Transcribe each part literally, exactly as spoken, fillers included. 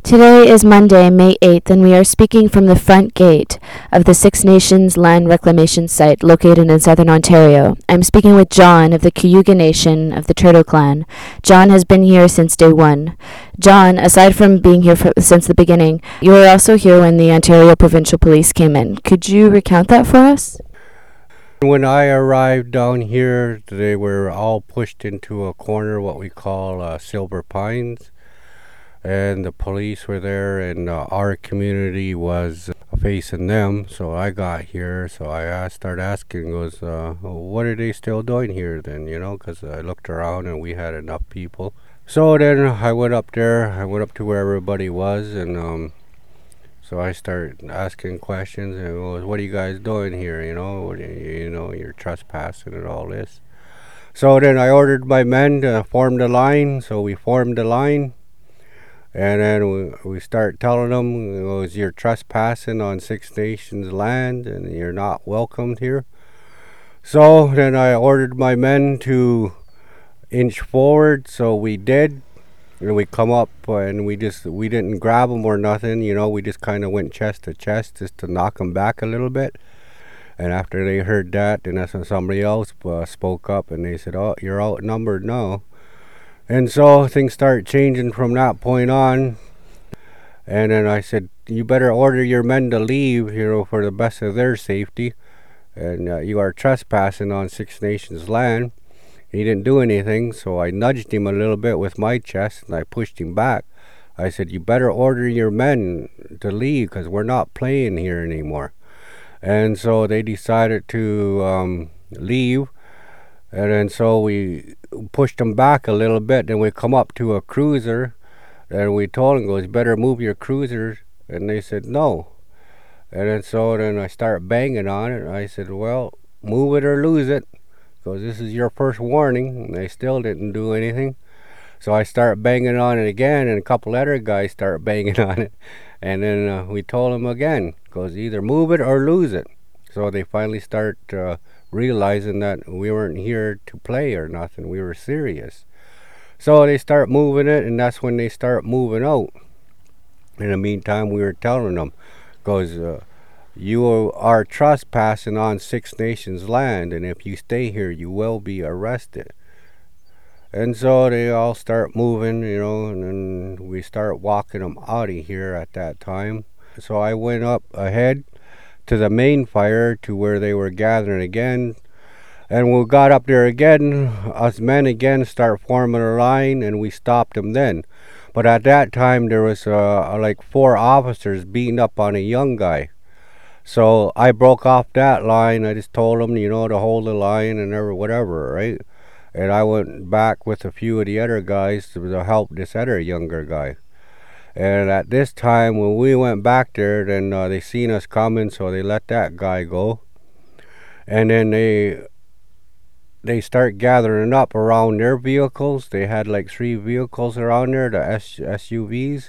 Today is Monday, May eighth, and we are speaking from the front gate of the Six Nations Land Reclamation Site located in southern Ontario. I'm speaking with John of the Cayuga Nation of the Turtle Clan. John has been here since day one. John, aside from being here for, since the beginning, you were also here when the Ontario Provincial Police came in. Could you recount that for us? When I arrived down here, they were all pushed into a corner, what we call uh, Silver Pines. And the police were there, and uh, our community was facing them. So I got here, so I asked, started asking, goes, uh, what are they still doing here then, you know, because I looked around and we had enough people. So then I went up there, I went up to where everybody was, and um, so I started asking questions, and goes, what are you guys doing here, you know, what, you know, you're trespassing and all this. So then I ordered my men to form the line, so we formed the line. And then we, we start telling them, you know, you're trespassing on Six Nations land and you're not welcomed here. So then I ordered my men to inch forward, so we did. And we come up and we just, we didn't grab them or nothing, you know, we just kind of went chest to chest just to knock them back a little bit. And after they heard that, then that's when somebody else uh, spoke up and they said, oh, you're outnumbered now. And so things start changing from that point on. And then I said, you better order your men to leave, you know, for the best of their safety. And uh, you are trespassing on Six Nations land. He didn't do anything, so I nudged him a little bit with my chest and I pushed him back. I said, you better order your men to leave because we're not playing here anymore. And so they decided to um, leave. And then so we pushed them back a little bit, and we come up to a cruiser, and we told them, goes, better move your cruisers. And they said, no. And then so then I start banging on it, and I said, well, move it or lose it, because this is your first warning. And they still didn't do anything. So I start banging on it again, and a couple other guys start banging on it. And then uh, we told them again, goes, either move it or lose it. So they finally start uh, realizing that we weren't here to play or nothing. We were serious. So they start moving it, and that's when they start moving out. In the meantime, we were telling them, goes, uh, you are trespassing on Six Nations land, and if you stay here, you will be arrested. And so they all start moving, you know, and then we start walking them out of here at that time. So I went up ahead to the main fire to where they were gathering again. And we got up there again, us men again start forming a line, and we stopped them then. But at that time there was uh, like four officers beating up on a young guy. So I broke off that line. I just told them, you know, to hold the line and ever whatever, right? And I went back with a few of the other guys to help this other younger guy. And at this time, when we went back there, then uh, they seen us coming, so they let that guy go. And then they they start gathering up around their vehicles. They had like three vehicles around there, the S- SUVs.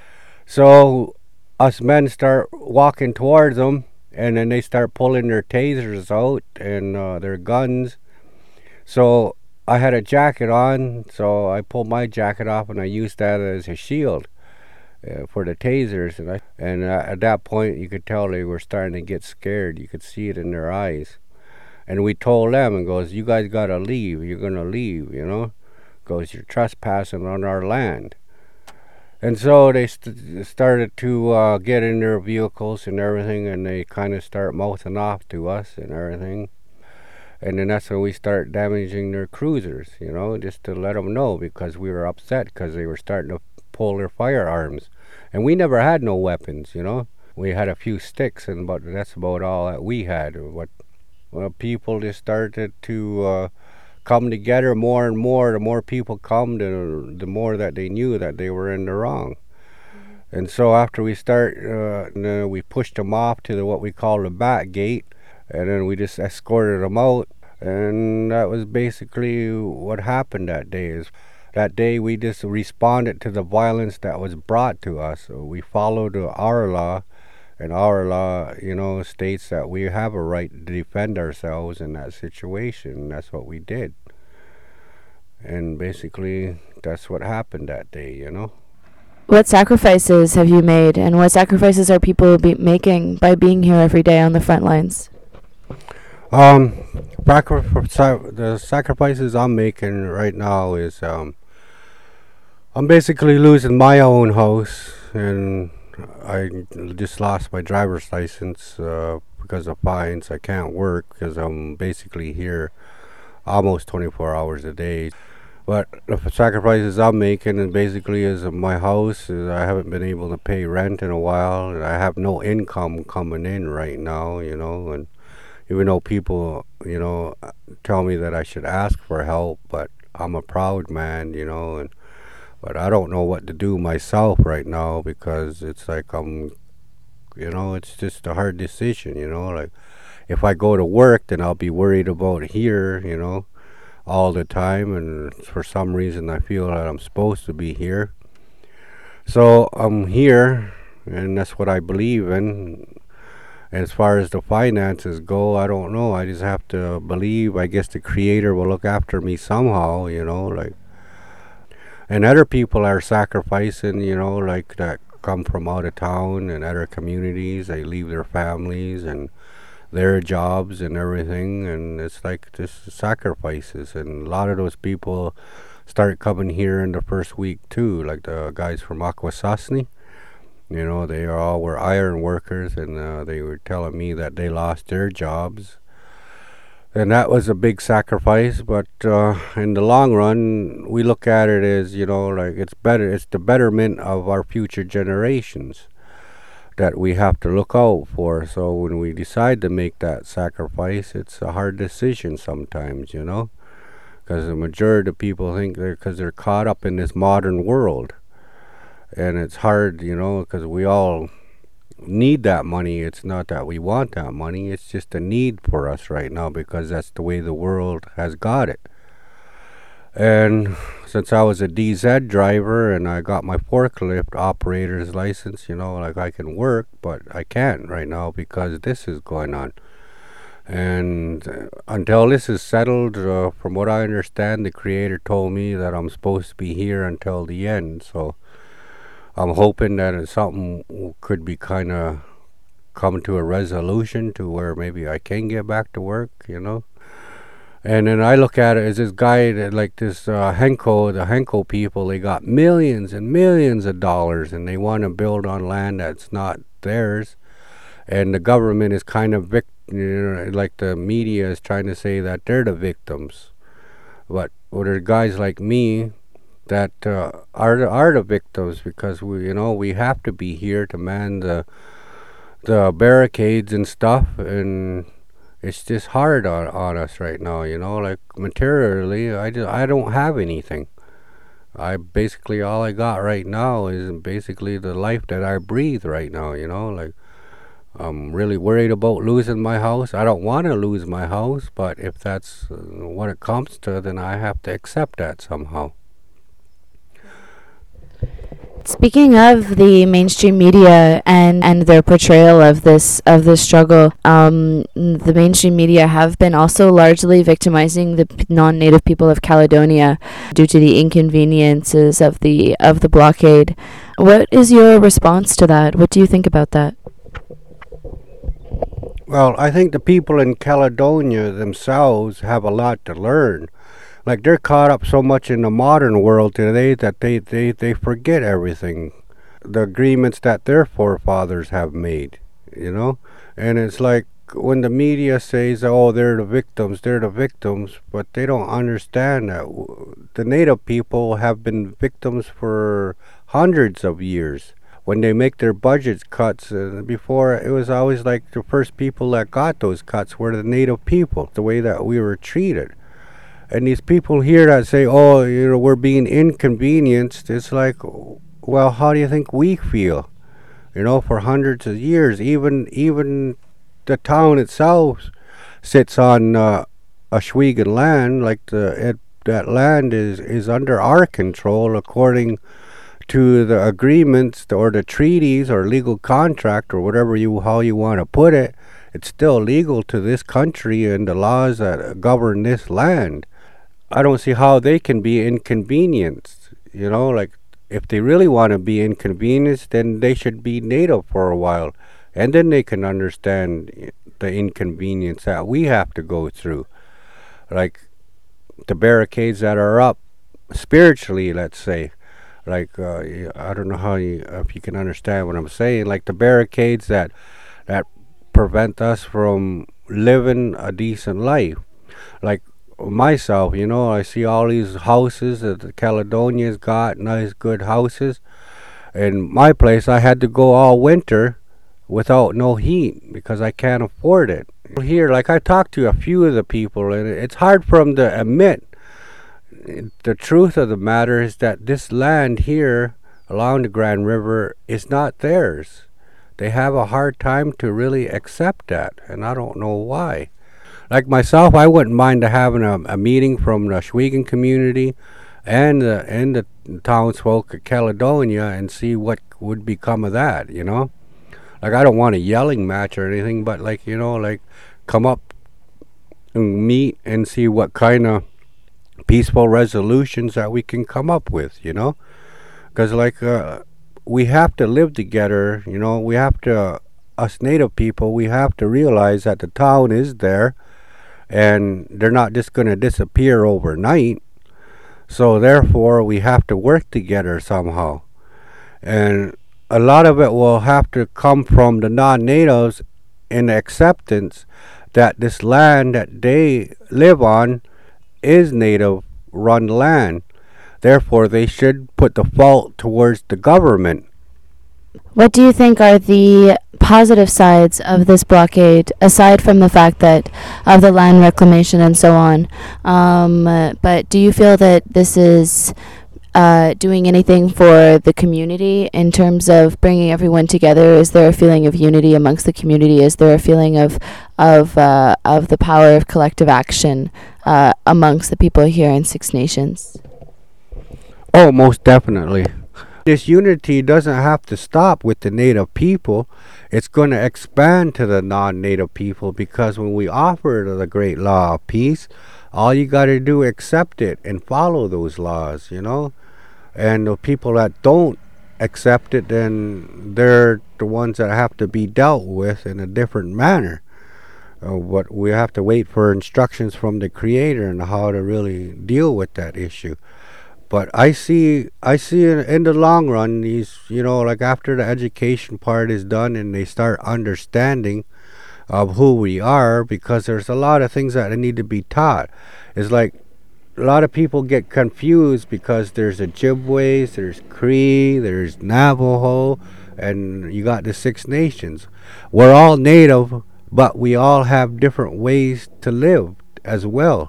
So us men start walking towards them, and then they start pulling their tasers out and uh, their guns. So I had a jacket on, so I pulled my jacket off and I used that as a shield. Uh, for the tasers, and, I, and uh, at that point you could tell they were starting to get scared. You could see it in their eyes. And we told them, and goes, you guys gotta leave, you're gonna leave, you know, goes, you're trespassing on our land. And so they st- started to uh, get in their vehicles and everything, and they kind of start mouthing off to us and everything. And then that's when we start damaging their cruisers, you know, just to let them know, because we were upset because they were starting to pull their firearms. And we never had no weapons, you know. We had a few sticks, and but that's about all that we had. What well, people just started to uh, come together more and more. The more people come, the, the more that they knew that they were in the wrong. Mm-hmm. And so after we start, uh, we pushed them off to the, what we call the back gate, and then we just escorted them out. And that was basically what happened that day. Is that day we just responded to the violence that was brought to us. So we followed our law, and our law, you know, states that we have a right to defend ourselves in that situation. That's what we did. And basically, that's what happened that day, you know. What sacrifices have you made, and what sacrifices are people be making by being here every day on the front lines? Um, sacri- the sacrifices I'm making right now is um, I'm basically losing my own house, and I just lost my driver's license uh, because of fines. I can't work because I'm basically here almost twenty-four hours a day. But the sacrifices I'm making and basically is my house. Is I haven't been able to pay rent in a while, and I have no income coming in right now. You know, and even though people, you know, tell me that I should ask for help, but I'm a proud man, you know, and but I don't know what to do myself right now because it's like I'm, you know, it's just a hard decision, you know, like if I go to work, then I'll be worried about here, you know, all the time, and for some reason I feel that I'm supposed to be here. So I'm here, and that's what I believe in. And as far as the finances go, I don't know. I just have to believe. I guess the Creator will look after me somehow, you know, like. And other people are sacrificing, you know, like that come from out of town and other communities. They leave their families and their jobs and everything, and it's like just sacrifices. And a lot of those people start coming here in the first week too, like the guys from Akwesasne. You know, they all were iron workers, and uh, they were telling me that they lost their jobs. And that was a big sacrifice, but uh, in the long run, we look at it as, you know, like it's better, it's the betterment of our future generations that we have to look out for. So when we decide to make that sacrifice, it's a hard decision sometimes, you know, because the majority of people think they're, because they're caught up in this modern world. And it's hard, you know, because we all need that money. It's not that we want that money, it's just a need for us right now because that's the way the world has got it. And since I was a D Z driver and I got my forklift operator's license, you know, like I can work, but I can't right now because this is going on. And uh, until this is settled, uh, from what I understand, the Creator told me that I'm supposed to be here until the end. So I'm hoping that it's something could be kind of come to a resolution to where maybe I can get back to work, you know. And then I look at it as this guy, that, like this uh, Henco, the Henco people, they got millions and millions of dollars, and they want to build on land that's not theirs. And the government is kind of, vic- you know, like the media is trying to say that they're the victims. But well, there are guys like me that uh, are the, are the victims because we, you know, we have to be here to man the the barricades and stuff, and it's just hard on, on us right now, you know, like materially, I, just, I don't have anything. I basically, all I got right now is basically the life that I breathe right now, you know, like I'm really worried about losing my house. I don't want to lose my house, but if that's uh, what it comes to, then I have to accept that somehow. Speaking of the mainstream media and, and their portrayal of this of this struggle, um, the mainstream media have been also largely victimizing the p- non-native people of Caledonia due to the inconveniences of the of the blockade. What is your response to that? What do you think about that? Well, I think the people in Caledonia themselves have a lot to learn. Like they're caught up so much in the modern world today that they, they, they forget everything. The agreements that their forefathers have made, you know? And it's like when the media says, oh, they're the victims, they're the victims, but they don't understand that the native people have been victims for hundreds of years. When they make their budget cuts, uh, before it was always like the first people that got those cuts were the native people, the way that we were treated. And these people here that say, oh, you know, we're being inconvenienced, it's like, well, how do you think we feel? You know, for hundreds of years, even even the town itself sits on uh, Ohsweken land, like the it, that land is, is under our control according to the agreements or the treaties or legal contract or whatever you how you want to put it. It's still legal to this country and the laws that govern this land. I don't see how they can be inconvenienced, you know, like if they really want to be inconvenienced, then they should be native for a while, and then they can understand the inconvenience that we have to go through. Like the barricades that are up spiritually, let's say. Like uh, y- I don't know how you, if you can understand what I'm saying. Like the barricades that that prevent us from living a decent life. Like myself, you know, I see all these houses that the Caledonia's got, nice good houses. In my place, I had to go all winter without no heat because I can't afford it. Here, like I talked to a few of the people, and it's hard for them to admit. The truth of the matter is that this land here along the Grand River is not theirs. They have a hard time to really accept that, and I don't know why. Like myself, I wouldn't mind to having a, a meeting from the Shwegan community and the and the townsfolk of Caledonia and see what would become of that. You know, like I don't want a yelling match or anything, but like you know, like come up and meet and see what kind of peaceful resolutions that we can come up with. You know, because like uh, we have to live together. You know, we have to us native people. We have to realize that the town is there and they're not just going to disappear overnight. So therefore, we have to work together somehow, and a lot of it will have to come from the non-natives in acceptance that this land that they live on is native-run land. Therefore, they should put the fault towards the government. What do you think are the positive sides of this blockade, aside from the fact that of the land reclamation and so on? Um, uh, but do you feel that this is uh, doing anything for the community in terms of bringing everyone together? Is there a feeling of unity amongst the community? Is there a feeling of of uh, of the power of collective action uh, amongst the people here in Six Nations? Oh, most definitely. This unity doesn't have to stop with the native people. It's going to expand to the non-native people because when we offer the great law of peace, all you got to do is accept it and follow those laws, you know. And the people that don't accept it, then they're the ones that have to be dealt with in a different manner. Uh, but we have to wait for instructions from the Creator on how to really deal with that issue. But I see, I see in, in the long run, these, you know, like after the education part is done and they start understanding of who we are, because there's a lot of things that need to be taught. It's like a lot of people get confused because there's Ojibways, there's Cree, there's Navajo, and you got the Six Nations. We're all native, but we all have different ways to live as well.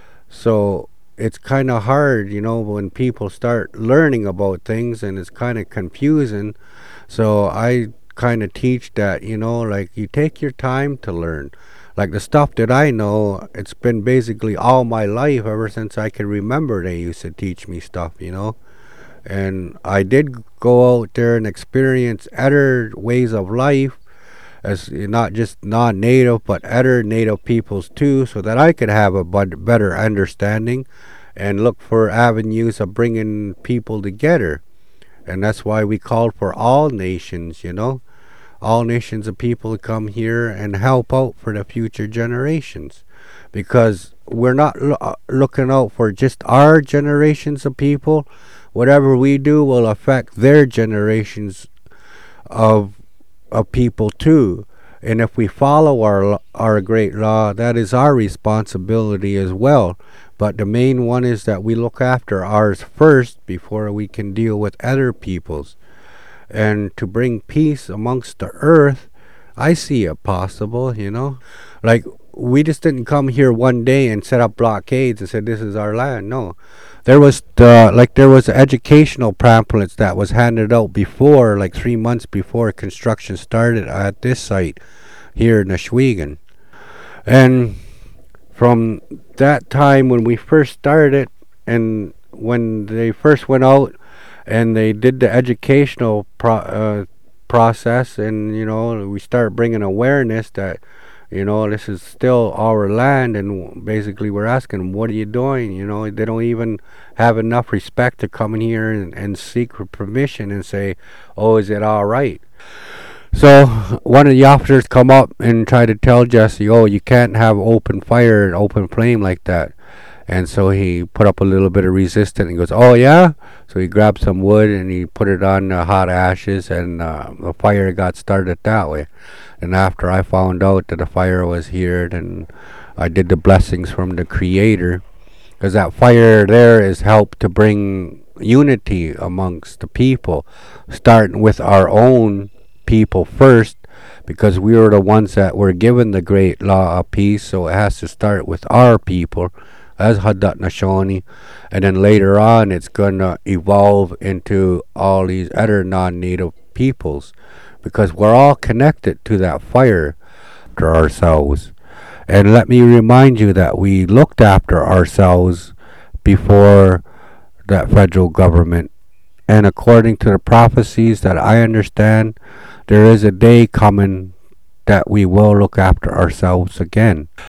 So it's kind of hard, you know, when people start learning about things and it's kind of confusing. So I kind of teach that, you know, like you take your time to learn. Like the stuff that I know, it's been basically all my life ever since I can remember they used to teach me stuff, you know. And I did go out there and experience other ways of life as not just non-native but other native peoples too, so that I could have a bud- better understanding and look for avenues of bringing people together. And that's why we called for all nations, you know, all nations of people to come here and help out for the future generations, because we're not lo- uh, looking out for just our generations of people. Whatever we do will affect their generations of of people too. And if we follow our our great law, that is our responsibility as well. But the main one is that we look after ours first before we can deal with other people's. And to bring peace amongst the earth, I see it possible, you know. Like we just didn't come here one day and set up blockades and said this is our land. No, there was the like there was educational pamphlets that was handed out before, like three months before construction started at this site here in Ashwegan. And from that time when we first started, and when they first went out and they did the educational pro- uh, process, and you know we start bringing awareness that You know, this is still our land, and basically we're asking them, what are you doing? You know, they don't even have enough respect to come in here and, and seek for permission and say, oh, is it all right? So one of the officers come up and try to tell Jesse, oh, you can't have open fire and open flame like that. And so he put up a little bit of resistance and he goes, oh, yeah? So he grabbed some wood and he put it on uh, hot ashes, and uh, the fire got started that way. And after I found out that the fire was here, and I did the blessings from the Creator, because that fire there is helped to bring unity amongst the people, starting with our own people first, because we were the ones that were given the great law of peace, so it has to start with our people as Haudenosaunee, and then later on it's going to evolve into all these other non-native peoples, because we're all connected to that fire after ourselves. And let me remind you that we looked after ourselves before that federal government, and according to the prophecies that I understand, there is a day coming that we will look after ourselves again.